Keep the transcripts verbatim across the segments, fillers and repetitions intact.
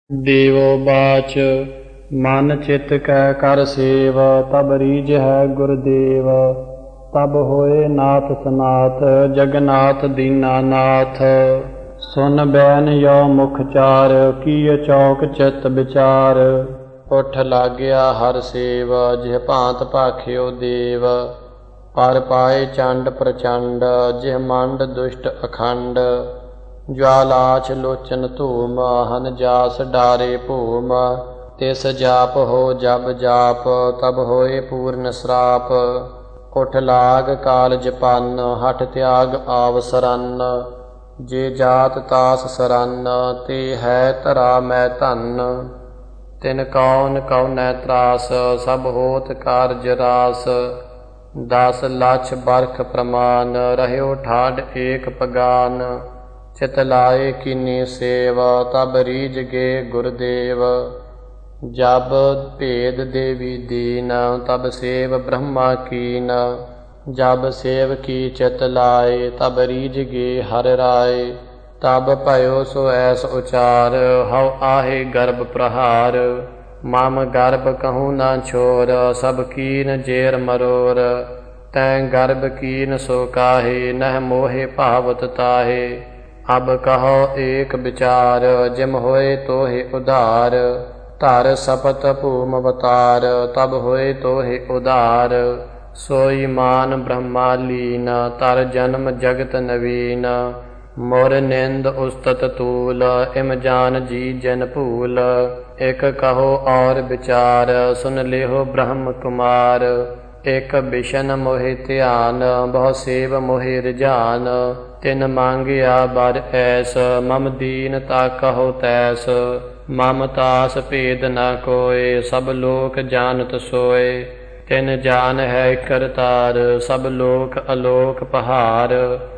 ਦੇਵੋ ਬਾਚ ਮਨ ਚਿਤ ਕੈ ਕਰ ਸੇਵ, ਤਬ ਰੀਝ ਹੈ ਗੁਰਦੇਵ। ਤਬ ਹੋਏ ਨਾਥ ਸਨਾਥ, ਜਗਨਾਥ ਦੀਨਾਨਾਥ। ਸੁਨ ਬੈਨ ਯੋ ਮੁਖ ਚਾਰ, ਕੀਏ ਚੌਕ ਚਿਤ ਵਿਚਾਰ। ਉਠ ਲਾਗਿਆ ਹਰ ਸੇਵ, ਜਿਹ ਭਾਂਤ ਭਾਖਿਓ ਦੇਵ। ਪਰ ਪਾਏ ਚੰਡ ਪ੍ਰਚੰਡ, ਜਿਹ ਮੰਡ ਦੁਸ਼ਟ ਅਖੰਡ। ਜਵਾਲਾਛ ਲੋਚਨ ਧੂਮ, ਹਨ ਜਾਸ ਡਾਰੇ ਭੂਮ। ਤਿਸ ਜਾਪ ਹੋ ਜਬ ਜਾਪ, ਤਬ ਹੋਏ ਪੂਰਨ ਸਰਾਪ। ਉਠ ਲਾਗ ਕਾਲ ਜਪਨ, ਹਠ ਤਿਆਗ ਆਵ ਸਰਨ। ਜੇ ਜਾਤ ਤਾਸ ਸਰਨ, ਤੇ ਹੈ ਧਰਾ ਮੈਂ ਧਨ। ਤਿਨ ਕੌਨ ਕਉਨੈ ਤਰਾਸ, ਸਭ ਹੋਤ ਕਾਰਜ ਰਾਸ। ਦਸ ਲੱਛ ਬਰਖ ਪ੍ਰਮਾਨ, ਰਹਿਓ ਠਾਢ ਏਕ ਪਗਾਨ। ਚਿਤ ਲਾਏ ਕੀਨੀ ਸੇਵ, ਤਬ ਰੀਝ ਗੇ ਗੁਰਦੇਵ। ਜਬ ਭੇਦ ਦੇਵੀ ਦੀਨ, ਤਬ ਸੇਵ ਬ੍ਰਹਮਾ ਕੀਨ। ਜਬ ਸੇਵ ਕੀ ਚਿਤ ਲਾਏ, ਤਬ ਰੀਝ ਗੇ ਹਰਿ ਰਾਏ। ਤਬ ਭਇਓ ਸੋ ਐਸ ਉਚਾਰ, ਹਉ ਆਹੇ ਗਰਭ ਪ੍ਰਹਾਰ। ਮਮ ਗਰਭ ਕਹੂੰ ਨਾ ਛੋਰ, ਸਭ ਕੀਨ ਜੇਰ ਮਰੋਰ। ਤੈਂ ਗਰਭ ਕੀਨ ਸੋ ਕਾਹੇ, ਨਹਿ ਮੋਹਿ ਭਾਵਤ ਤਾਹੇ। ਅਬ ਕਹੋ ਏਕ ਵਿਚਾਰ, ਜਿਮ ਹੋਏ ਤੋਹਿ ਉਧਾਰ। ਧਰ ਸਪਤ ਭੂਮ ਅਵਤਾਰ, ਤਬ ਹੋਏ ਤੋਹਿ ਉਧਾਰ। ਸੋਈ ਮਾਨ ਬ੍ਰਹਮਾ ਲੀਨ, ਤਰ ਜਨਮ ਜਗਤ ਨਵੀਨ। ਮੁਰ ਨਿੰਦ ਉਸਤਤ ਤੂਲ, ਇਮ ਜਾਨ ਜੀ ਜਨ ਭੂਲ। ਇਕ ਕਹੋ ਔਰ ਵਿਚਾਰ, ਸੁਨ ਲਿਹੋ ਬ੍ਰਹਮ ਕੁਮਾਰ। ਇਕ ਬਿਸ਼ਨ ਮੋਹਿ ਧਿਆਨ, ਬਹੁ ਸੇਵ ਮੋਹਿ ਰੁਝਾਨ। ਤਿਨ ਮੰਗਿਆ ਬਰ ਐਸ, ਮਮ ਦੀਨ ਤਾ ਕਹੋ ਤੈਸ। ਮਮ ਤਾਸ ਭੇਦ ਨ ਕੋਇ, ਸਭ ਲੋਕ ਜਾਨਤ ਸੋਇ। ਤਿਨ ਜਾਨ ਹੈ ਕਰਤਾਰ, ਸਭ ਲੋਕ ਅਲੋਕ ਪਹਾਰ।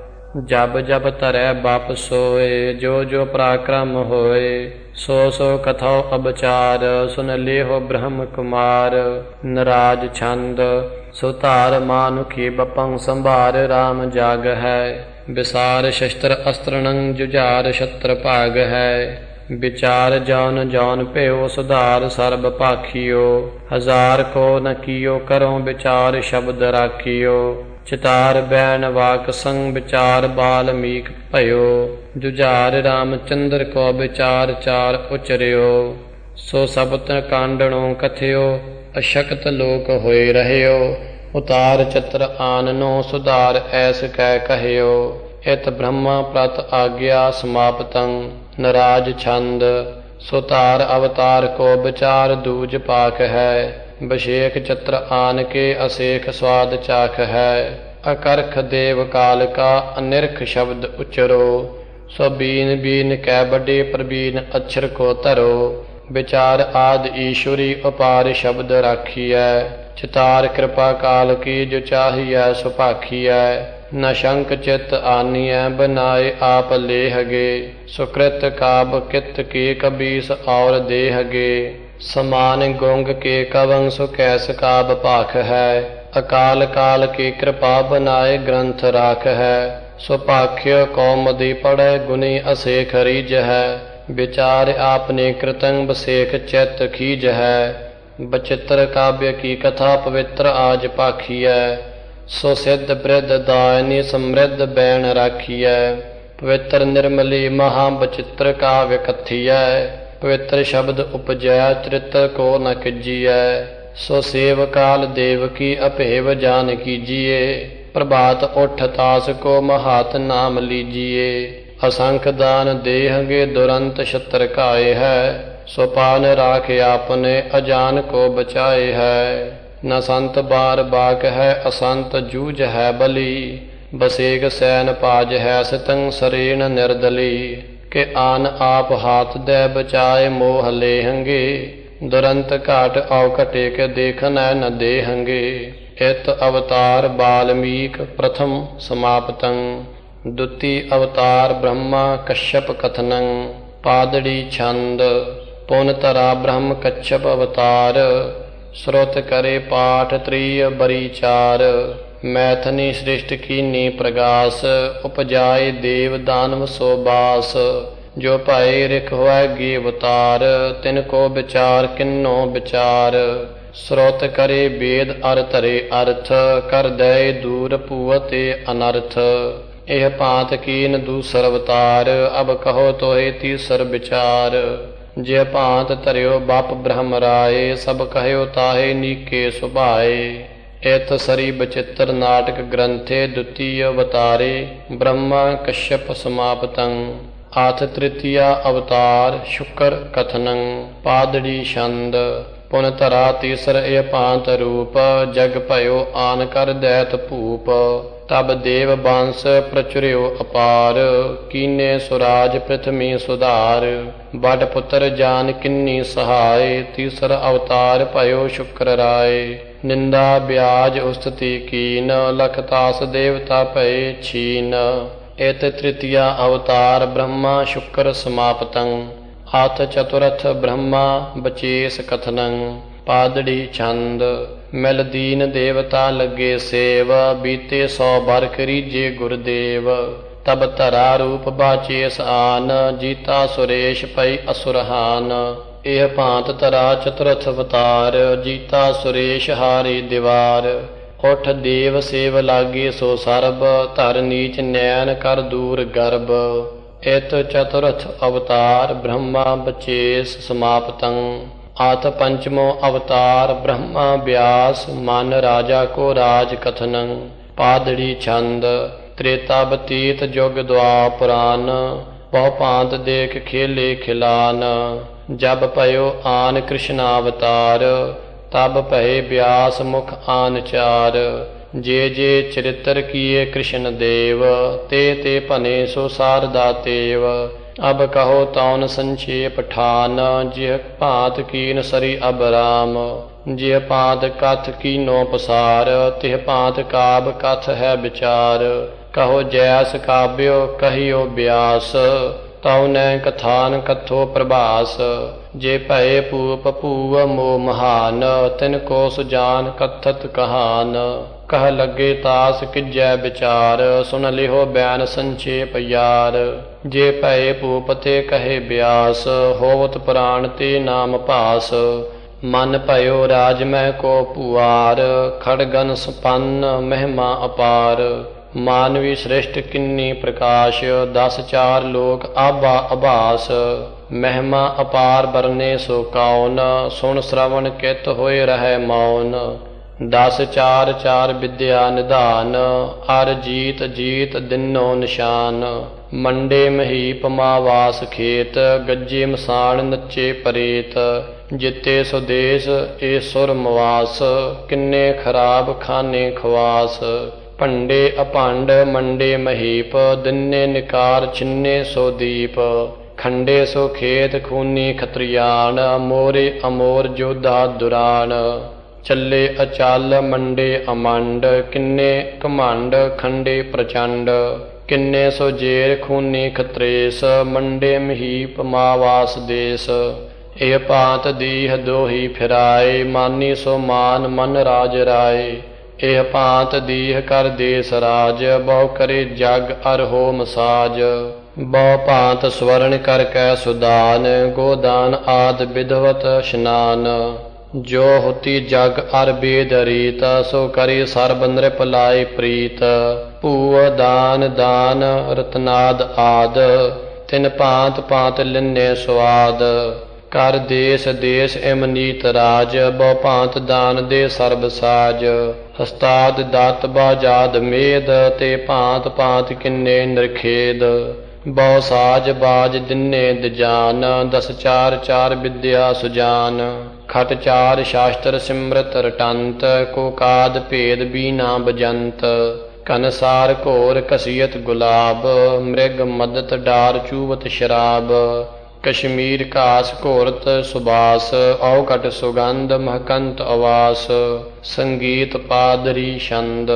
ਜਬ ਜਬ ਧਰੈ ਬਪ ਸੋਇ, ਜੋ ਜੋ ਪਰਾਕਰਮ ਹੋਇ। ਸੋ ਸੋ ਕਥਉ ਅਬਚਾਰ, ਸੁਨ ਲਿਹੋ ਬ੍ਰਹਮ ਕੁਮਾਰ। ਨਰਾਜ ਛੰਦ ਸੋ ਧਾਰ ਮਾਨੁਖੀ ਬਪੰ, ਸੰਭਾਰ ਰਾਮ ਜਾਗ ਹੈ। ਵਿਸਾਰ ਸ਼ਸਤਰ ਅਸਤਰਨੰ, ਜੁਝਾਰ ਛਤਰ ਭਾਗ ਹੈ। ਵਿਚਾਰ ਜੌਨ ਜੌਨ ਭਇਓ, ਸੁਧਾਰ ਸਰਬ ਭਾਖਿਓ। ਹਜ਼ਾਰ ਕੋ ਨ ਕੀਓ ਕਰਉ, ਵਿਚਾਰ ਸ਼ਬਦ ਰਾਖਿਓ। ਚਿਤਾਰ ਬੈਨ ਵਾਕ ਸੰਗ, ਵਿਚਾਰ ਬਾਲਮੀਕ ਭਇਓ। ਜੁਝਾਰ ਰਾਮਚੰਦਰ ਕੋ, ਵਿਚਾਰ ਚਾਰ ਉਚਰਿਓ। ਸੋ ਸਬਤ ਕਾਂਡਣੋ ਕਥਿਓ, ਅਸ਼ਕਤ ਲੋਕ ਹੋਏ ਰਹਿਓ। ਉਤਾਰ ਚਤਰ ਆਨਨੋ, ਸੁਧਾਰ ਐਸ ਕੈ ਕਹਿਓ। ਇਤ ਬ੍ਰਹਮਾ ਪ੍ਰਤ ਆਗਿਆ ਸਮਾਪਤੰ। ਨਰਾਜ ਛੰਦ ਸੋ ਧਾਰ ਅਵਤਾਰ ਕੋ, ਵਿਚਾਰ ਦੂਜ ਪਾਕ ਹੈ। ਵਿਸ਼ੇਖ ਚਤਰ ਆਨ ਕੇ, ਅਸੇਖ ਸਵਾਦ ਚਾਖ ਹੈ। ਅਕਰਖ ਦੇਵ ਕਾਲ ਕਾ, ਅਨਿਰਖ ਸ਼ਬਦ ਉਚਰੋ। ਸੋ ਬੀਨ ਬੀਨ ਕੈ ਵੱਡੇ, ਪ੍ਰਬੀਨ ਅਛਰ ਕੋ ਧਰੋ। ਵਿਚਾਰ ਆਦ ਈਸ਼ਵਰੀ, ਉਪਾਰ ਸ਼ਬਦ ਰਾਖੀਐ। ਚਿਤਾਰ ਕਿਰਪਾ ਕਾਲ ਕੀ, ਜੋ ਚਾਹੀਐ ਸੋ ਭਾਖੀਐ। ਨ ਸ਼ੰਕ ਚਿਤ ਆਨੀਐ, ਬਨਾਏ ਆਪ ਲੇਹਗੇ। ਸੁਕ੍ਰਿਤ ਕਾਬ ਕਿਤ ਕੀ, ਕਬੀਸ ਔਰ ਦੇਹਗੇ। ਸਮਾਨ ਗੁੰਗ ਕੇ ਕਵੰ, ਸੋ ਕੈਸ ਕਾਬ ਭਾਖ ਹੈ। ਅਕਾਲ ਕਾਲ ਕੀ ਕਿਰਪਾ, ਬਨਾਏ ਗ੍ਰੰਥ ਰਾਖ ਹੈ। ਸੋ ਭਾਖਿਓ ਕੌਮੁਦੀ ਪੜੈ, ਗੁਣੀ ਅਸੇਖ ਰੀਝ ਹੈ। ਵਿਚਾਰ ਆਪਨੇ ਕ੍ਰਿਤੰ, ਬਸੇਖ ਚਿਤ ਖੀਝ ਹੈ। ਬਚਿੱਤਰ ਕਾਵਯ ਕੀ ਕਥਾ, ਪਵਿੱਤਰ ਆਜ ਭਾਖੀਐ। ਸੋ ਸਿੱਧ ਬ੍ਰਿਧ ਦਾਇਨੀ, ਸਮ੍ਰਿੱਧ ਬੈਣ ਰਾਖੀਐ। ਪਵਿੱਤਰ ਨਿਰਮਲੀ ਮਹਾ, ਬਚਿੱਤਰ ਕਾਵਯ ਕਥੀਐ। ਪਵਿੱਤਰ ਸ਼ਬਦ ਉਪਜੈ, ਚਰਿਤ੍ਰ ਕੋ ਨ ਕੀਜੀਐ। ਸੋ ਸੇਵ ਕਾਲ ਦੇਵ ਕੀ, ਅਭੇਵ ਜਾਨ ਕੀਜੀਏ। ਪ੍ਰਭਾਤ ਉਠ ਤਾਸ ਕੋ, ਮਹਾਤ ਨਾਮ ਲੀਜੀਏ। ਅਸੰਖ ਦਾਨ ਦੇਹਗੇ, ਦੁਰੰਤ ਛਤਰ ਘਾਏ ਹੈ। ਸੋ ਪਾਨ ਰਾਖ ਆਪਨੇ, ਅਜਾਨ ਕੋ ਬਚਾਏ ਹੈ। ਨ ਸੰਤ ਬਾਰ ਬਾਕ ਹੈ, ਅਸੰਤ ਜੂਝ ਹੈ ਬਲੀ। ਬਸੇਗ ਸੈਨ ਪਾਜ ਹੈ, ਸਿਤੰ ਸਰੇਣ ਨਿਰਦਲੀ। ਕਿ ਆਨ ਆਪ ਹਾਥ ਦੈ, ਬਚਾਏ ਮੋਹ ਲੇਹੰਗੇ। ਦੁਰੰਤ ਘਾਟ ਔ ਘਟੇ, ਕੇ ਦੇਖਨੈ ਨ ਦੇਹੰਗੇ। ਇਤ ਅਵਤਾਰ ਬਾਲਮੀਕ, ਪ੍ਰਥਮ ਸਮਾਪਤੰ। ਦੁਤੀ ਅਵਤਾਰ ਬ੍ਰਹਮਾ, ਕਸ਼ਯਪ ਕਥਨੰ। ਪਾਦੜੀ ਛੰਦ ਪੁਨ ਧਰਾ ਬ੍ਰਹਮ ਕਛਪ ਅਵਤਾਰ। ਸ਼ਰੁਤ ਕਰੇ ਪਾਠ, ਤ੍ਰੀਅ ਬਰੀ ਚਾਰ। ਮੈਥਨੀ ਸ੍ਰਿਸ਼ਟ ਕੀਨੀ ਪ੍ਰਗਾਸ, ਉਪਜਾਏ ਦੇਵ ਦਾਨਵ ਸੋ ਬਾਸ। ਜੋ ਭਾਏ ਰਿਖ ਹੋਇ ਗੇ ਅਵਤਾਰ, ਤਿਨ ਕੋ ਵਿਚਾਰ ਕਿੰਨੋ ਵਿਚਾਰ। ਸਰੋਤ ਕਰੇ ਵੇਦ ਅਰ ਧਰੇ ਅਰਥ, ਕਰ ਦਏ ਦੂਰ ਭੂਅ ਤੇ ਅਨਰਥ। ਇਹ ਭਾਂਤ ਕੀਨ ਦੂਸਰ ਅਵਤਾਰ, ਅਬ ਕਹੋ ਤੋਏ ਤੀਸਰ ਵਿਚਾਰ। ਜੇ ਭਾਂਤ ਧਰਿਓ ਬਪ ਬ੍ਰਹਮ ਰਾਏ, ਸਭ ਕਹਿਓ ਤਾਹੇ ਨੀਕੇ ਸੁਭਾਏ। ਇਤ ਸਰੀ ਬਚਿੱਤਰ ਨਾਟਕ ਗ੍ਰੰਥੇ, ਦੁਤੀय ਅਵਤਾਰੇ ਬ੍ਰਹਮਾ ਕਸ਼ਯਪ ਸਮਾਪਤੰ। ਆਥ ਤ੍ਰਿਤੀਆ ਅਵਤਾਰ ਸ਼ੁਕਰ ਕਥਨੰ, ਪਾਦੜੀ ਛੰਦ। ਪੁਨ ਧਰਾ ਤੀਸਰ ਇਹ ਭਾਂਤ ਰੂਪ, ਜਗ ਭਇਓ ਆਨ ਕਰ ਦੈਤ ਭੂਪ। ਤਬ ਦੇਵ ਬੰਸ ਪ੍ਰਚੁਰਿਓ ਅਪਾਰ, ਕੀਨੇ ਸੁਰਾਜ ਪ੍ਰਿਥਵੀ ਸੁਧਾਰ। ਬਡ ਪੁੱਤਰ ਜਾਨ ਕਿੰਨੀ ਸਹਾਏ, ਤੀਸਰ ਅਵਤਾਰ ਭਇਓ ਸ਼ੁਕਰ ਰਾਏ। ਨਿੰਦਾ ਬਿਆਜ ਉਸਤਤੀ ਕੀਨ, ਲਖ ਤਾਸ ਦੇਵਤਾ ਭਏ ਛੀਨ। ਇਤ ਤ੍ਰਿਤੀਆ ਅਵਤਾਰ ਬ੍ਰਹਮਾ ਸ਼ੁਕਰ ਸਮਾਪਤੰ। ਆਥ ਚਤੁਰਥ ਬ੍ਰਹਮਾ ਬਚੇਸ ਕਥਨੰ, ਪਾਦੜੀ ਛੰਦ। ਮਿਲ ਦੀਨ ਦੇਵਤਾ ਲੱਗੇ ਸੇਵ, ਬੀਤੇ ਸੌ ਬਰਖ ਰੀਜੇ ਗੁਰਦੇਵ। ਤਬ ਧਰਾ ਰੂਪ ਬਾਚੇਸ ਆਨ, ਜੀਤਾ ਸੁਰੇਸ਼ ਪਈ ਅਸੁਰਹਾਨ। ਇਹ ਭਾਂਤ ਧਰਾ ਚਤੁਰਥ ਅਵਤਾਰ, ਜੀਤਾ ਸੁਰੇਸ਼ ਹਾਰੇ ਦੀਵਾਰ। ਉਠ ਦੇਵ ਸੇਵ ਲਾਗੇ ਸੋ ਸਰਬ, ਧਰ ਨੀਚ ਨੈਣ ਕਰ ਦੂਰ ਗਰਬ। ਇਤ ਚਤੁਰਥ ਅਵਤਾਰ ਬ੍ਰਹਮਾ ਬਚੇਸ ਸਮਾਪਤੰ। ਆਥ ਪੰਚਮੋ ਅਵਤਾਰ ਬ੍ਰਹਮਾ ਬਿਆਸ, ਮਨ ਰਾਜਾ ਕੋ ਰਾਜ ਕਥਨੰ। ਪਾਦੜੀ ਛੰਦ। ਤ੍ਰੇਤਾ ਬਤੀਤ ਜੁਗ ਦੁਆਪਰਾਨ, ਬਹੁ ਭਾਂਤ ਦੇਖ ਖੇਲੇ ਖਿਲਾਨ। ਜਬ ਭਇਓ ਆਨ ਕ੍ਰਿਸ਼ਨ ਅਵਤਾਰ, ਤਬ ਭਏ ਬਿਆਸ ਮੁਖ ਆਨ ਚਾਰ। ਜੇ ਜੇ ਚਰਿਤਰ ਕੀਏ ਕ੍ਰਿਸ਼ਨ ਦੇਵ, ਤੇ ਤੇ ਭਨੇ ਸੋ ਸਾਰਦਾ ਤੇਵ। ਅਬ ਕਹੋ ਤੌਨ ਸੰਖੇਪ ਠਾਨ, ਜਿਹ ਭਾਂਤ ਕੀਨ ਸਰੀ ਅਬ ਰਾਮ। ਜਿਹ ਭਾਂਤ ਕਥ ਕੀਨੋ ਪਸਾਰ, ਤਿਹ ਭਾਂਤ ਕਾਬ ਕਥ ਹੈ ਵਿਚਾਰ। ਕਹੋ ਜੈਸ ਕਾਬਿਓ ਕਹਿਓ ਬਿਆਸ, ਤਉ ਨੈ ਕਥਾਨ ਕਥੋ ਪ੍ਰਭਾਸ। ਜੇ ਭਏ ਭੂਪ ਭੂਅ ਮੋ ਮਹਾਨ, ਤਿਨ ਕੋ ਸੁਜਾਨ ਕਥਤ ਕਹਾਨ। ਕਹ ਲੱਗੇ ਤਾਸ ਕਿਜੈ ਵਿਚਾਰ, ਸੁਨ ਲਿਹੋ ਬਿਆਨ ਸੰਖੇਪ ਯਾਰ। ਜੇ ਭਏ ਭੂਪ ਤੇ ਕਹੇ ਬਿਆਸ, ਹੋਵਤ ਪੁਰਾਣ ਤੇ ਨਾਮ ਭਾਸ। ਮਨ ਭਇਓ ਰਾਜ ਮਹਿ ਕੋ ਭੂਆਰ, ਖੜਗਨ ਸੰਪੰਨ ਮਹਿਮਾ ਅਪਾਰ। ਮਾਨਵੀ ਸ੍ਰਿਸ਼ਟ ਕਿੰਨੀ ਪ੍ਰਕਾਸ਼, ਦਸ ਚਾਰ ਲੋਕ ਆਭਾ ਆਭਾਸ। ਮਹਿਮਾ ਅਪਾਰ ਬਰਨੇ ਸੋ ਕੌਨ, ਸੁਣ ਸ਼ਰਵਣ ਕਿਤ ਹੋਏ ਰਹਿ ਮੌਨ। ਦਸ ਚਾਰ ਚਾਰ ਵਿਦਿਆ ਨਿਧਾਨ, ਅਰ ਜੀਤ ਜੀਤ ਦਿਨੋ ਨਿਸ਼ਾਨ। ਮੰਡੇ ਮਹੀਪ ਮਾਵਾਸ ਖੇਤ, ਗੱਜੇ ਮਸਾਣ ਨੱਚੇ ਪਰੇਤ। ਜਿੱਤੇ ਸੁਦੇਸ਼ ਏ ਸੁਰ ਮਵਾਸ, ਕਿੰਨੇ ਖਰਾਬ ਖਾਨੇ ਖਵਾਸ। ਭੰਡੇ ਅਭੰਡ ਮੰਡੇ ਮਹੀਪ, ਦਿਨੇ ਨਿਕਾਰ ਛਿੰਨੇ ਸੋ ਦੀਪ। ਖੰਡੇ ਸੋ ਖੇਤ ਖੂਨੀ ਖਤਰੀਆਨ, ਮੋਰੇ ਅਮੋਰ ਜੋਧਾ ਦੁਰਾਨ। ਚੱਲੇ ਅਚਲ ਮੰਡੇ ਅਮੰਡ, ਕਿੰਨੇ ਘਮੰਡ ਖੰਡੇ ਪ੍ਰਚੰਡ। ਕਿੰਨੇ ਸੋ ਜੇਰ ਖੂਨੀ ਖਤਰੇਸ, ਮੰਡੇ ਮਹੀਪ ਮਾਵਾਸ ਦੇਸ। ਇਹ ਭਾਂਤ ਦੀਹ ਦੋਹੀ ਫਿਰਾਏ, ਮਾਨੀ ਸੋ ਮਾਨ ਮਨ ਰਾਜ ਰਾਏ। ਇਹ ਭਾਂਤ ਦੀਹ ਕਰ ਦੇਸ ਰਾਜ, ਬਹੁ ਕਰੇ ਜਗ ਅਰ ਹੋ ਮਸਾਜ। ਬਹੁ ਭਾਂਤ ਸਵਰਨ ਕਰ ਕੈ ਸੁਦਾਨ, ਗੋਦਾਨ ਆਦ ਵਿਧਵਤ ਇਸ਼ਨਾਨ। ਜੋ ਹੁਤੀ ਜਗ ਅਰ ਬੇਦ ਰੀਤ, ਸੋ ਕਰੀ ਸਰਬ ਨ੍ਰਿਪ ਲਾਏ ਪ੍ਰੀਤ। ਭੂਅ ਦਾਨ ਦਾਨ ਰਤਨਾਦ ਆਦ, ਤਿਨ ਭਾਂਤ ਭਾਂਤ ਲਿਨੇ ਸੁਆਦ। ਕਰ ਦੇਸ ਦੇਸ ਇਮ ਨੀਤ ਰਾਜ, ਬਹੁ ਭਾਂਤ ਦਾਨ ਦੇ ਸਰਬ ਸਾਜ। ਹਸਤਾਦ ਦਤ ਬਾਜਾਦ ਮੇਦ, ਤੇ ਭਾਂਤ ਭਾਂਤ ਕਿੰਨੇ ਨਿਰਖੇਦ। ਬਹੁ ਸਾਜ ਬਾਜ ਦਿਨੇ ਦਜਾਨ, ਦਸ ਚਾਰ ਚਾਰ ਵਿਦਿਆ ਸੁਜਾਨ। ਖਟ ਚਾਰ ਸ਼ਾਸਤਰ ਸਿਮਰਤ ਰਟੰਤ, ਕੋ ਕਾਦ ਭੇਦ ਬੀਨਾ ਬਜੰਤ। ਕਨਸਾਰ ਘੋਰ ਕਸੀਅਤ ਗੁਲਾਬ, ਮ੍ਰਿਗ ਮਦਤ ਡਾਰ ਚੂਵਤ ਸ਼ਰਾਬ। ਕਸ਼ਮੀਰ ਘਾਸ ਘੋਰਤ ਸੁਬਾਸ, ਔਕਟ ਸੁਗੰਧ ਮਹਕੰਤ ਅਵਾਸ। ਸੰਗੀਤ ਪਾਦਰੀ ਛੰਦ।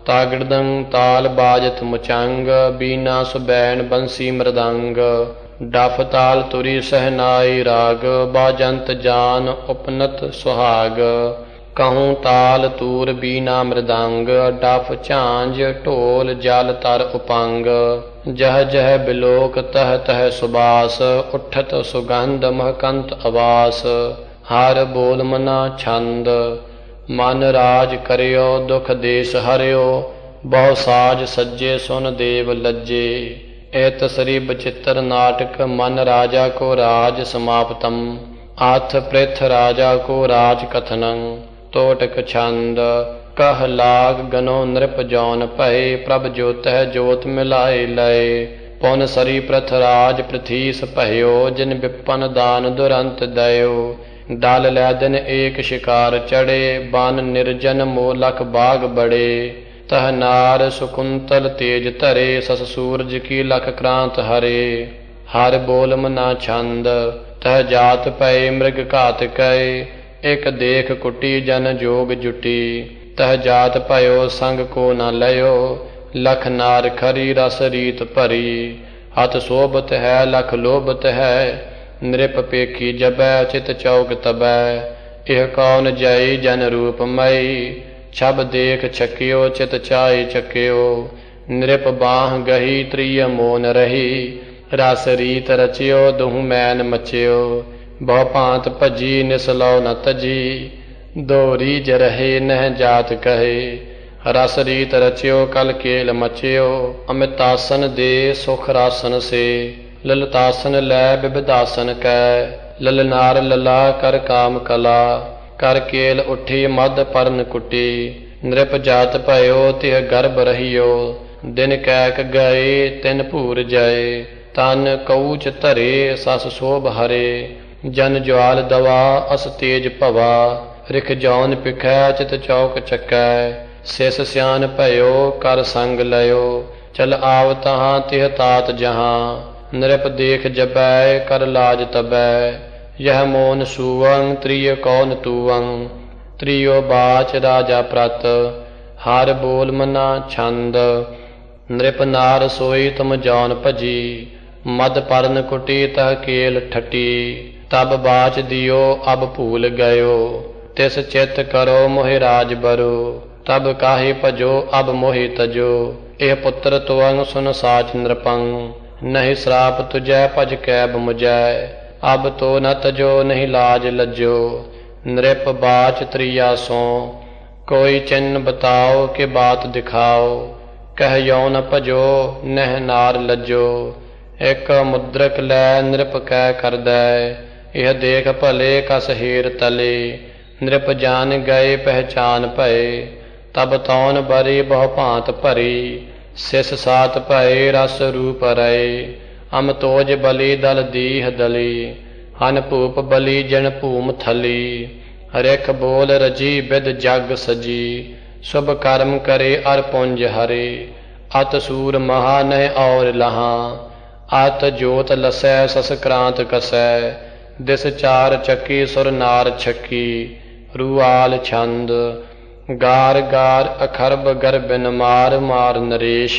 ਤਾਗੜਦੰ ਤਾਲ ਬਾਜਤ ਮੁਚੰਗ, ਬੀਨਾ ਸੁਬੈਣ ਬੰਸੀ ਮ੍ਰਦੰਗ। ਡਫ ਤਾਲ ਤੁਰੀ ਸਹਿਨਾਈ ਰਾਗ, ਬਾਜੰਤ ਜਾਨ ਉਪਨਤ ਸੁਹਾਗ। कहूँ ताल तूर बीना मृदंग, डफ झांझ ढोल जल तर उपंग। जह जह बिलोक तह तह सुबास, उठत सुगंध महकंत आवास। हर बोल मना छंद, मन राज करियो दुख देश हरियो। बहु साज सज्जे सुन देव लज्जे, एत सरी बचित्र नाटक मन राजा को राज समाप्तम। आथ पृथ राजा को राज कथनं, तोटक छंद कह लाग गनो नृप जौन भय। प्रभ ज्योत है ज्योत मिलाए लय, पुन सरी पृथराज पृथीस पह्यो। जिन विपन दान दुरंत दयो, डाल लै दिन एक शिकार चढ़े। बन निर्जन मोलख बाग बड़े, तह नार सुकुंतल तेज धरे। सस सूरज की लख क्रांत हरे, हर बोल मना छंद। तह जात पय मृग घात कय, एक देख कुटी जन जोग जुटी। तह जात भयो संग को न लयो, लख नार खरी रस रीत भरी। हत शोभत है लख लोभत है, नृप पेखी जबै चित चौक तबै। इह कौन जय जन रूप मई, छब देख छकियो चित चाय चकियो। नृप बाह गही त्रिय मोन रही, रस रीत रचियो दुहु मैन मचियो। बहु भांत भजी निसलौ न तजी, दो रीज रहे नह जात कहे। रस रीत रचियो कल केल मचियो, अमितासन दे सुख रासन से। ललतासन लै बिबिदासन कै, ललनार लला कर काम कला। कर केल उठी मद परन कुटी, नृप जात भयो तिह गर्भ रहियो। दिन कैक गए तिन भूर जाए, तन कऊच धरे सस शोभ हरे। जन ज्वाल दवा अस तेज भवा, रिख जौन पिखै चित चौक चकै। सिस सियान भयो कर संग लयो, चल आव तहाँ तिह तात जहाँ। नृप देख जबै कर लाज तबै, यह मोन सुवं त्रिय कौन तूवं। त्रियो बाच राजा प्रत, हर बोल मना छंद। नृप नार सोई तुम जौन भजी, मद परन कुटी तह केल ठटी। तब बाच दियो अब भूल गयो, तिस चित करो मोहि राज बरो। तब काहे भजो अब मोहि तजो, एह पुत्र तुअंग सुन साच नृपं। नहीं श्राप तुझै भज कैब मुझै, अब तो न तजो नहीं लाज लज्जो। नृप बाच त्रिया सो, कोई चिन्ह बताओ के बात दिखाओ। कह यो न भजो नह नार लज्जो, एक मुद्रक लै नृप कै कर दै। यह देख भले कस हेर तले, नृप जान गए पहचान भय। तब तौन बरी बहु भांत भरी, सिस सात भय रस रूप रहे। अम तोज बलि दल दीह दली, हन भूप बलि जन भूम थली। रिख बोल रजी बिद जग सजी, शुभ कर्म करे अर पुंज हरे। अत सूर महा नह और लहा, अत जोत लसै सस क्रांत कसै। दिस चार चक्की सुर नार छक्की, रूआल छंद। गार गार अखरब गर्बिन मार मार नरेश।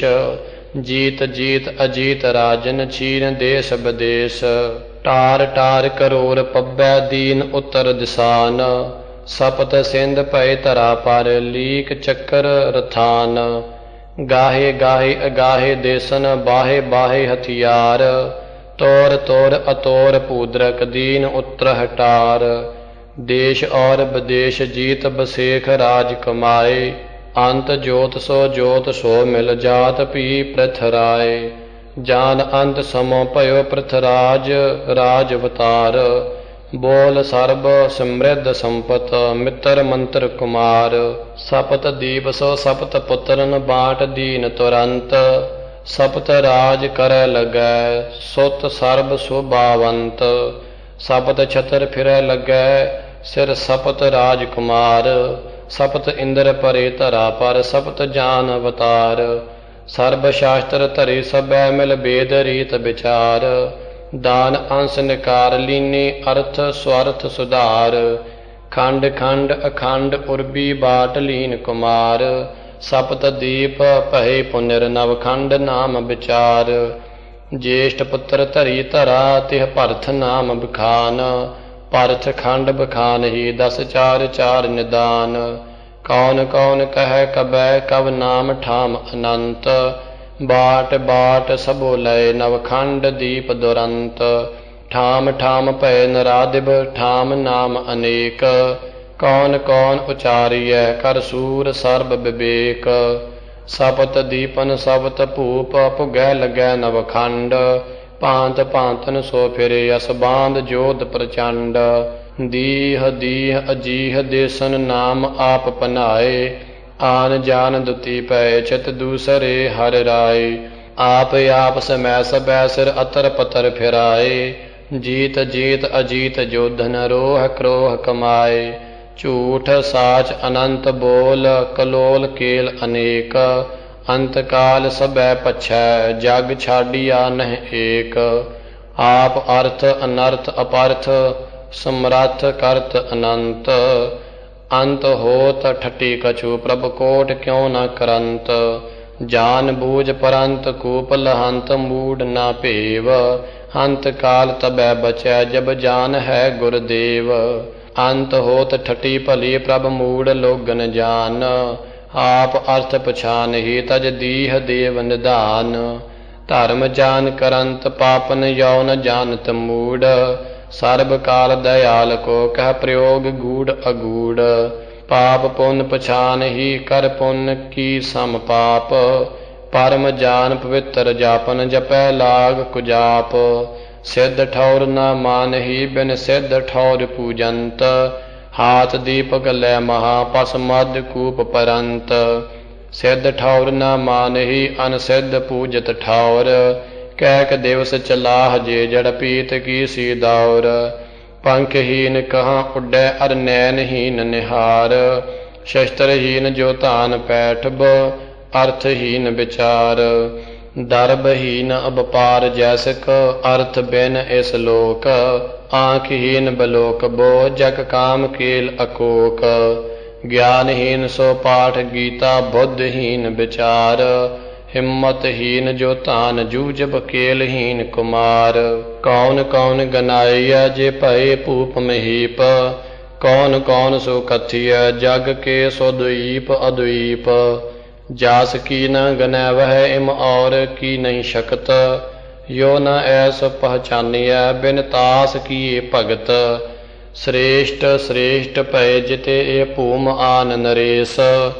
जीत जीत अजीत राजन छीन देश विदेश। टार टार करोर पब्बै दीन उत्तर दिसान। सपत सिंध भय धरा पर, लीक चक्कर रथान। गाहे गाहे अगाहे देसन, बाहे बाहे हथियार। तोर तोर अतोर पूद्रक, दीन उत्तर हटार। देश और विदेश जीत बसेख राज कमाए। अंत जोत सो जोत सो मिल जात पी पृथराय। जान अंत समो भयो पृथराज राज अवतार। बोल सर्ब समृद्ध संपत, मित्र मंत्र कुमार। सपत दीप सो सपत पुत्रन, बाट दीन तुरंत। सपत राज कर लगै, सुत सर्ब शोभावंत। सपत छतर फिर लगै, सिर सपत राजकुमार। सपत इंद्र परे धरा पर, सपत जान अवतार। सर्ब शास्त्र धरे सबै मिल वेद रीत विचार। दान अंश निकार लीने, अर्थ स्वार्थ सुधार। खंड खंड अखंड उर्बी बाट लीन कुमार। सपत दीप भय पुनिर, नवखंड नाम विचार। ज्येष्ठ पुत्र धरी धरा, तिह भरत नाम बखान। परथ खंड बखान ही दस चार चार निदान। कौन कौन कह कबै कब नाम ठाम अनंत। बाट बाट सबो लय नवखंड दीप दुरंत। ठाम ठाम पै नरादिब ठाम नाम अनेक। कौन कौन उचारिय कर सूर सर्ब विवेक। सपत दीपन सपत भूप पुगै लगै नवखंड। भांत भांतन सो फिरे अस बांध जोध प्रचंड। दीह दीह अजीह देसन नाम आप पनाए। आन जान दुती पै चित दूसरे हर राय। आप आप समय सबै सिर अतर पतर फिराए। जीत जीत अजीत जोधन रोह क्रोह कमाए। झूठ साच अनंत बोल कलोल केल अनेक। अंत काल सबै पछै जग छाडिया नह एक। आप अर्थ अनर्थ अपरथ समरथ करत अनंत। अंत होत ठठी कछु प्रभ कोट क्यों न करंत। जान बूझ परंत कूप लहंत मूड न पेव। अंत काल तबै बचै जब जान है गुरदेव। अंत होत ठठी भली प्रभ मूड लोगन जान। आप अर्थ पछान ही तज दीह देव निदान। धर्म जान करंत पापन यौन जानत मूड। सर्ब काल दयाल को कह प्रयोग गूढ़ अगूढ़। पाप पुण्य पछान ही कर पुण्य की सम पाप। परम जान पवित्र जापन जपै लाग कुजाप। सिद्ध ठौर न मान ही बिन सिद्ध ठौर पूजंत। हाथ दीपक लै महा पस मध्य कूप परंत। सिद्ध ठौर न मान ही अनसिद्ध पूजत ठौर। कैक दिवस चलाह जे जड़ पीत की सी दौर। पंखहीन कहाँ उड्डै अर नैनहीन निहार। शस्त्रहीन जो तान पैठब अर्थहीन विचार। दर्भहीन अबपार जैसक अर्थ बिन इस लोक। आँखहीन बलोक बो जग काम केल अकोक। ज्ञानहीन सो पाठ गीता बुद्धहीन विचार। हिम्मतहीन जो तान जूझब केलहीन कुमार। कौन कौन गनाय जे भय भूप महीप। कौन कौन सो कथिय जग के सो द्वीप अद्वीप। जास की न गनै वह इम और की नहीं शकत। यो न ऐस पहचानिय बिन तास किए भगत। श्रेष्ठ श्रेष्ठ भय जिते ए भूम आन नरेश।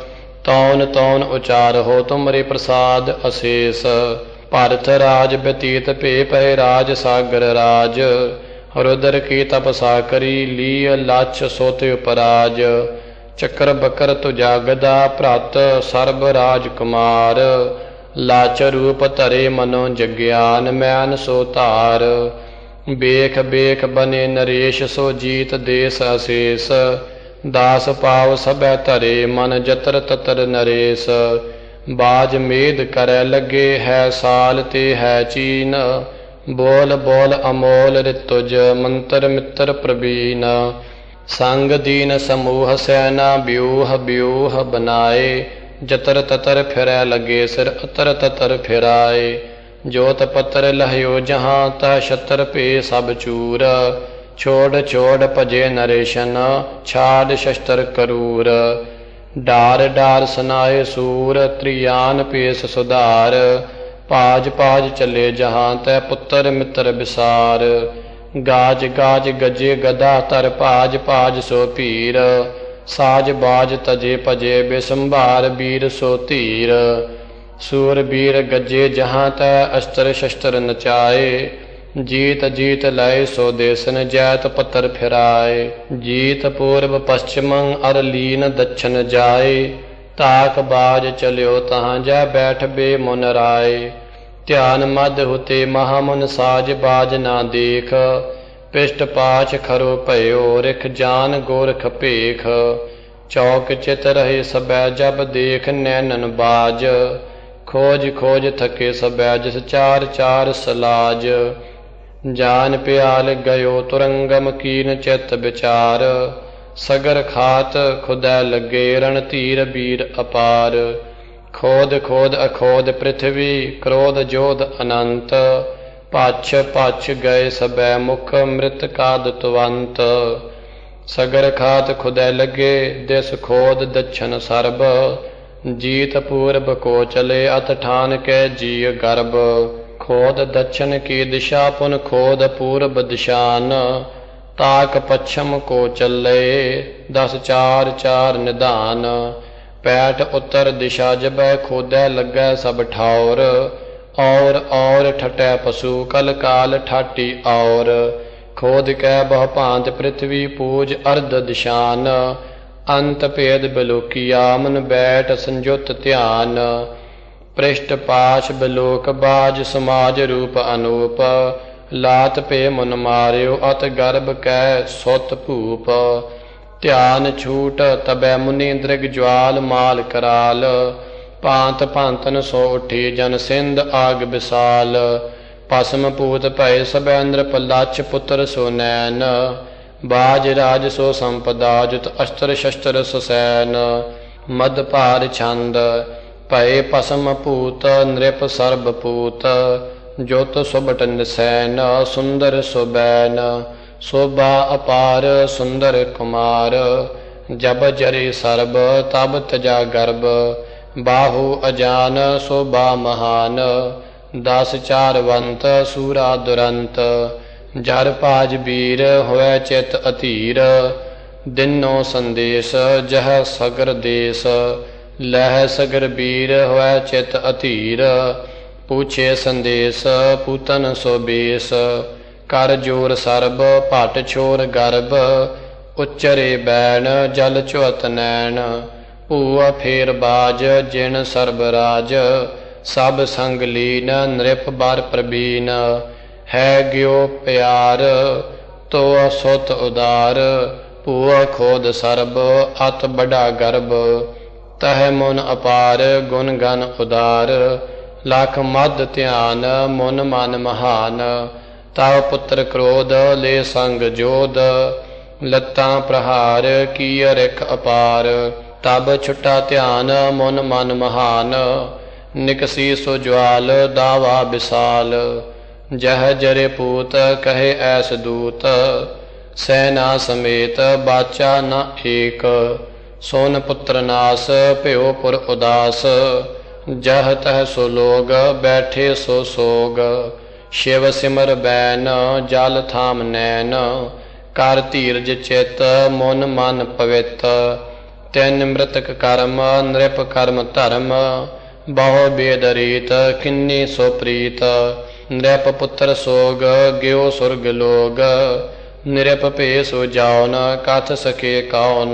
तौन तौन उचार हो तुमरे प्रसाद अशेष। भारत राज व्यतीत पे पय राज सागर राज। रुद्र की तपसा करी लीय लाछ सोते उपराज। चक्र बकर तुजा गदा भ्रत सर्ब राजकुमार। लाच रूप धरे मनो जग्यान मैन सो धार। बेख बेख बने नरेश सो जीत देश अशेष। दास पाव सबै धरे मन जतर ततर नरेश। बाज मेद करे लगे है साल ते है चीन। बोल बोल अमोल ऋतुज मंत्र मित्र प्रवीण। संग दीन समूह सैना व्यूह व्यूह बनाए। जतर ततर फिरै लगे सिर अतर ततर फिराए। जोत पत्र लहयो जहाँ तह छतर पे सब चूर। छोड़ छोड़ भजे नरेशन छाड़ शस्त्र करूर। डार डार सनाए सूर त्रियान पेश सुधार। पाज पाज चले जहाँ तह पुत्र मित्र विसार। गाज गाज गजे गदा तर पाज पाज सो पीर। साज बाज तजे पजे बेसंभार वीर सो धीर। सूर वीर गजे जहाँ तै अस्त्र शस्त्र नचाए। जीत जीत लय सो देसन जैत पतर फिराए। जीत पूर्व पश्चिम अर लीन दक्षिण जाए। ताक बाज चलियो तहाँ जै बैठ बे मुन राय। ध्यान मद हुते महामुन साज बाज ना देख। पिष्ट पाछ खरो भयो रिख जान गोरख पेख। चौक चित रहे सबै जब देख नैनन बाज। खोज खोज थके सबै जिस चार चार सलाज। जान प्याल गयो तुरंगम कीन चित विचार। सगर खात खुदै लगे रण तीर वीर अपार। खोद खोद अखोद पृथ्वी क्रोध जोध अनंत। ਪਛ ਪਛ ਗਏ ਸਬੈ ਮੁਖ ਮ੍ਰਿਤ ਕਾਦ ਤੁਵੰਤ। ਸਗਰ ਖਾਤ ਖੁਦੈ ਲੱਗੇ ਦਿਸ ਖੋਦ ਦਛਨ ਸਰਬ। ਜੀਤ ਪੂਰਬ ਕੋ ਚਲੇ ਅਤ ਠਾਨ ਕੈ ਜੀ ਗਰਭ। ਖੋਦ ਦਛਨ ਕੀ ਦਿਸ਼ਾ ਪੁਨ ਖੋਦ ਪੂਰਬ ਦਿਸ਼ਾਨ। ਤਾਕ ਪੱਛਮ ਕੋ ਚੱਲੇ ਦਸ ਚਾਰ ਚਾਰ ਨਿਧਾਨ। ਪੈਠ ਉੱਤਰ ਦਿਸ਼ਾ ਜਬੈ ਖੋਦੈ ਲੱਗੈ ਸਭ ਠੌਰ। ਔਰ ਔਰ ਠਟੈ ਪਸੂ ਕਲ ਕਾਲ ਠਾਟੀ ਔਰ। ਖੋਦ ਕੈ ਬਹੁ ਭਾਂਤ ਪ੍ਰਿਥਵੀ ਪੂਜ ਅਰਧ ਦਿਸ਼ਾਨ। ਅੰਤ ਭੇਦ ਬਿਲੋਕੀਆ ਮਨ ਬੈਠ ਸੰਜੁਤ ਧਿਆਨ। ਪ੍ਰਿਸ਼ਟ ਪਾਸ਼ ਬਿਲੋਕ ਬਾਜ ਸਮਾਜ ਰੂਪ ਅਨੂਪ। ਲਾਤ ਭੇ ਮੁਨ ਮਾਰਿਓ ਅਤ ਗਰਭ ਕੈ ਸੁਤ ਭੂਪ। ਧਿਆਨ ਛੂਟ ਤਬੈ ਮੁਨੀ ਦ੍ਰਿਗ ਜਵਾਲ ਮਾਲ ਕਰਾਲ। ਭਾਂਤ ਭਾਂਤਨ ਸੋ ਉੱਠੀ ਜਨ ਸਿੰਧ ਆਗ ਵਿਸਾਲ। ਭਸਮ ਭੂਤ ਭਏ ਸਬੈ ਨ੍ਰਿਪ ਲਾਛ ਪੁੱਤਰ ਸੋ ਨੈਨ। ਬਾਜ ਰਾਜ ਸੋ ਸੰਪਦਾ ਜੁਤ ਅਸਤਰ ਸ਼ਸਤਰ ਸੁਸੈਨ। ਮਦ ਭਾਰ ਛੰਦ ਭਏ ਭਸਮ ਭੂਤ ਨ੍ਰਿਪ ਸਰਬ ਪੂਤ। ਜੋਤ ਸੁਭਟ ਨਿਸੈਨ ਸੁੰਦਰ ਸੁਬੈਨ। ਸ਼ੋਭਾ ਅਪਾਰ ਸੁੰਦਰ ਕੁਮਾਰ। ਜਬ ਜਰੇ ਸਰਬ ਤਬ ਤਜਾ ਗਰਭ। ਬਾਹੂ ਅਜਾਨ ਸ਼ੋਭਾ ਮਹਾਨ। ਦਸ ਚਾਰਵੰਤ ਸੂਰਾ ਦੁਰੰਤ। ਜਰ ਭਾਜ ਵੀਰ ਹੋਇ ਚਿਤ ਅਧੀਰ। ਦਿਨੋ ਸੰਦੇਸ਼ ਜਹ ਸਗਰ ਦੇਸ। ਲਹਿ ਸਗਰ ਵੀਰ ਹੋਇ ਚਿਤ ਅਧੀਰ। ਪੂਛੇ ਸੰਦੇਸ਼ ਪੂਤਨ ਸੋ ਬੇਸ। ਕਰ ਜੋਰ ਸਰਬ ਭਟ ਛੋਰ ਗਰਭ। ਉਚਰੇ ਬੈਣ ਜਲ ਚੁਅਤ ਨੈਣ। ਭੂਆ ਫੇਰ ਬਾਜ ਜਿਣ ਸਰਬ ਰਾਜ। ਸਭ ਸੰਗ ਲੀਨ ਨ੍ਰਿਪ ਬਰ ਪ੍ਰਬੀਨ। ਹੈ ਗਿਓ ਪਿਆਰ ਤੋ ਸੁਤ ਉਦਾਰ। ਭੂਆ ਖੋਦ ਸਰਬ ਅਤ ਬੜਾ ਗਰਭ। ਤਹ ਮੁਨ ਅਪਾਰ ਗੁਣ ਗਨ ਉਦਾਰ। ਲਖ ਮਦ ਧਿਆਨ ਮੁਨ ਮਨ ਮਹਾਨ। ਤਵ ਪੁੱਤਰ ਕ੍ਰੋਧ ਲੈ ਸੰਗ ਜੋਧ। ਲੱਤਾਂ ਪ੍ਰਹਾਰ ਕੀ ਰਿਖ ਅਪਾਰ। ਤਬ ਛੁਟਾ ਧਿਆਨ ਮੁਨ ਮਨ ਮਹਾਨ। ਨਿਕਸੀ ਸੋ ਜਵਾਲ ਦਾਵਾ ਵਿਸਾਲ। ਜਹ ਜਰੇ ਪੂਤ ਕਹੇ ਐਸ ਦੂਤ। ਸੈਨਾ ਸਮੇਤ ਬਾਚਾ ਨ ਏਕ। ਸੋਨ ਪੁੱਤਰ ਨਾਸ ਭਿਓ ਪੁਰ ਉਦਾਸ। ਜਹ ਤਹ ਸੋ ਲੋਗ ਬੈਠੇ ਸੋ ਸੋਗ। ਸ਼ਿਵ ਸਿਮਰ ਬੈਨ ਜਲ ਥਾਮ ਨੈਨ। ਕਰ ਧੀਰਜ ਚਿਤ ਮੁਨ ਮਨ ਪਵਿੱਤ। ਤਿੰਨ ਮ੍ਰਿਤਕ ਕਰਮ ਨ੍ਰਿਪ ਕਰਮ ਧਰਮ। ਬਹੁ ਬੇਦ ਰੀਤ ਕਿੰਨੀ ਸੋ ਪ੍ਰੀਤ। ਨ੍ਰਿਪ ਪੁੱਤਰ ਸੋਗ ਗਿਓ ਸੁਰਗ ਲੋਗ। ਨ੍ਰਿਪ ਭੇ ਸੋ ਜਾਉਨ ਕਥ ਸਕੇ ਕੌਨ।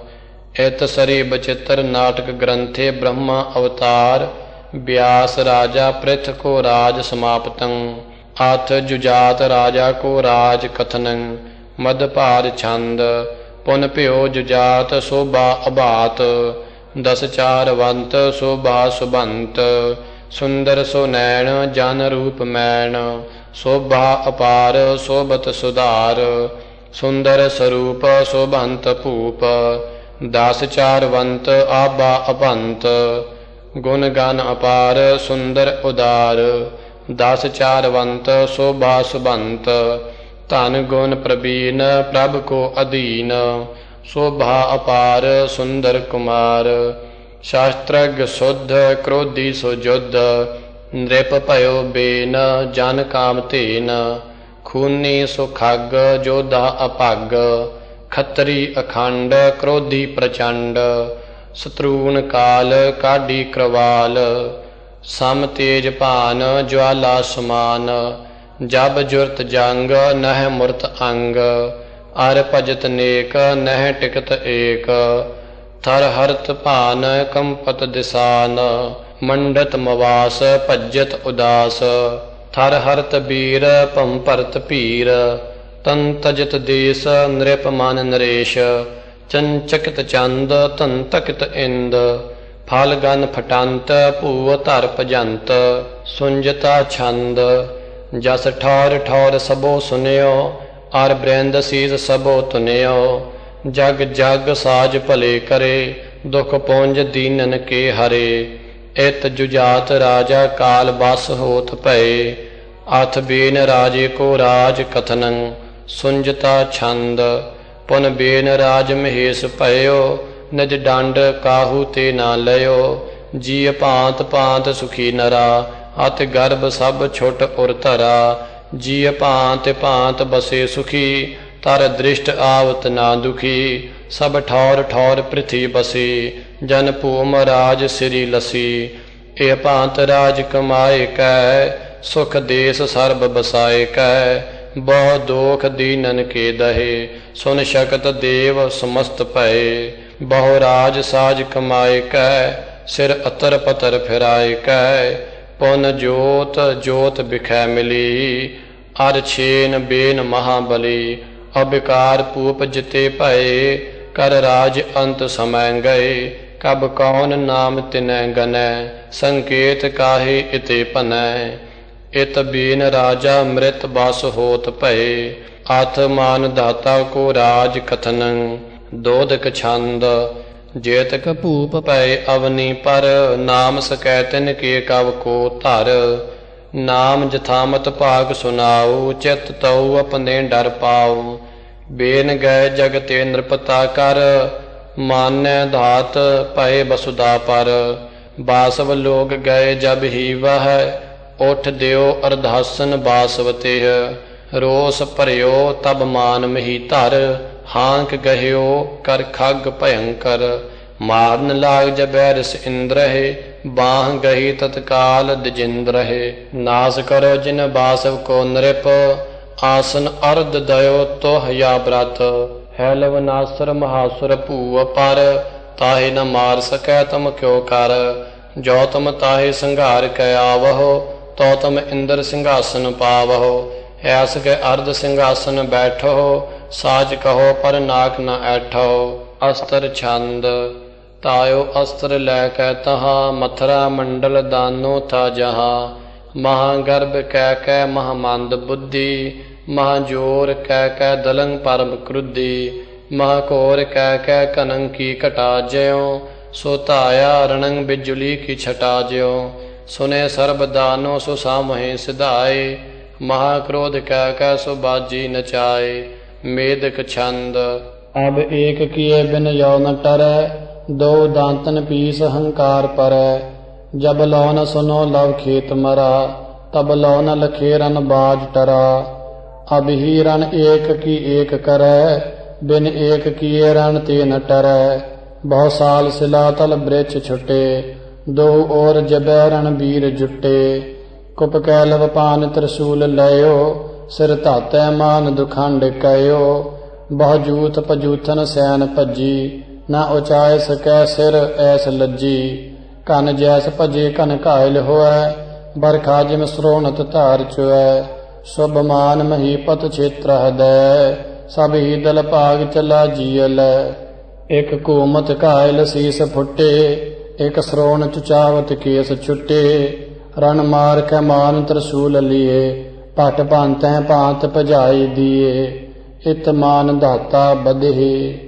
ਇਤ ਸਰੀ ਬਚਿੱਤਰ ਨਾਟਕ ਗ੍ਰੰਥੇ ਬ੍ਰਹਮਾ ਅਵਤਾਰ। व्यास राजा पृथ को राज समाप्तं। अथ जुजात राजा को राज कथनं। मद भार छंद पुन प्यो जुजात शोभा अभात। दस चारवंत शोभा सुबंत। सुंदर सुनैन जन रूप मैन। शोभा अपार शोभत सुधार। सुंदर स्वरूप शोभंत भूप। दस चारवंत आबा अभंत। गुण गान अपार सुंदर उदार। दस चारवंत शोभा सुबंत। धन गुण प्रवीण प्रभ को अधीन। शोभा अपार सुंदर कुमार। शास्त्रज्ञ शुद्ध क्रोधी सो युद्ध। नृप भयो बेन जन काम तेन। खूनी सो खग जोधा अभग। खत्री अखंड क्रोधी प्रचंड। शत्रुन काल काढ़ी क्रवाल। सम तेज भान ज्वाला समान। जब जुरत जंग नह मुरत अंग। अर भजत नेक नह टिकत एक। थर हरत भान कंपत दिसान। मंडत मवास भजत उदास। थर हरत वीर भम भरत भीर। तन तजत देश नृप मन नरेश। चंचकित चंद तंतकित इंद। फल गन फटंत भूव धर भजंत। सुंजता छंद जस ठौर ठौर सबो सुनियो। अर बृंद शीस सबो तुनियो। जग जग साज भले करे। दुख पुंज दीनन के हरे। इत जुजात राजा काल बस होत भये। अथ बेन राजे को राज कथनं सुंजता छंद पुन बेन राज महेश पयो निज डांड काहू ते ना लयो जी भांत भांत सुखी नरा अत गर्भ सब छुट उर धरा जी भांत भांत बसे सुखी तर दृष्ट आवत ना दुखी सब ठौर ठौर पृथ्वी बसी जन भूम राज सिरी लसी ए भांत राज कमाए कै सुख देश सर्ब बसाए कै बहु दोख दीनन के दहे सुन शकत देव समस्त भये बहु राज साज कमाए कै सिर अतर पतर फिराए कै पुन जोत जोत बिखै मिली अर छेन बेन महाबली अबिकार पूप जिते भये कर राज अंत समय गए कब कौन नाम तिनै गनै संकेत काहे इते पनै इत बीन राजा मृत बस होत भये अथ मान दाता को राज कथनं दोदक छंद जेतक भूप भय अवनी पर नाम सकैतन के कव को धर नाम जथामत भाग सुनाओ चित तऊ अपने डर पाओ बेन गए जगते नृपता कर मान्य धात भय वसुधा पर बासव लोग गए जब ही वह उठ दियो अरदासन बासवतेह रोस भरियो तब मान मही धर हांक गहियो कर खग भयंकर मारन लाग जबैरस इंद्र है बाह गही तत्काल दिजिंद्र है नाश करो जिन बासव को नृप आसन अर्ध दयो तो हया व्रत हैलव नासर महासुर भूव पर ताहे न मार सकै तम क्यों कर जो तुम ताहे संघार कै आवहो तो तुम इंद्र सिंहासन पावहो ऐस के अर्ध सिंहासन बैठो साज कहो पर नाक न ऐठो अस्त्र छंद तायो अस्त्र लैकै तहा मथुरा मंडल दानो था जहा महागर्भ कह कै महामंद बुद्धि महाजोर कह कै दलंग परम क्रुद्धि महाकोर कह कै कनंग की कटा ज्यो सो ताया रणंग बिजुली की छटा ज्यो सुने सर्ब दानो सो सामहे सिधाए महाक्रोध कह कह सो बाजी नचाए मेदक छंद अब एक किए बिन यौ न टरै दो दांतन पीस हंकार पर जब लो न सुनो लव खेत मरा तब लो न लखेरन बाज टरा अब ही रण एक की एक करे बिन एक किए रण ते न टरै बहु साल सिला तल वृक्ष छुटे दो और जबैरण वीर जुटे कुप कैलव पान त्रिशूल लयो सिर धातै मान दुखंड कयो बहु जूथ पजूथन सैन भजी न उचाए सकै सिर ऐस लज्जी कन जैस भजे कन घायल होए बरखा जिम श्रोणत धार चुऐ शुभ मान महीपत क्षेत्र हृदय सब ही दल भाग चला जीयल एक घूमत घायल शीस फुटे एक श्रोण चुचावत केस छुटे रण मार कै मान त्रिशूल लिए पट भांतै भांत भजाई दिए इत मान दाता बदहे।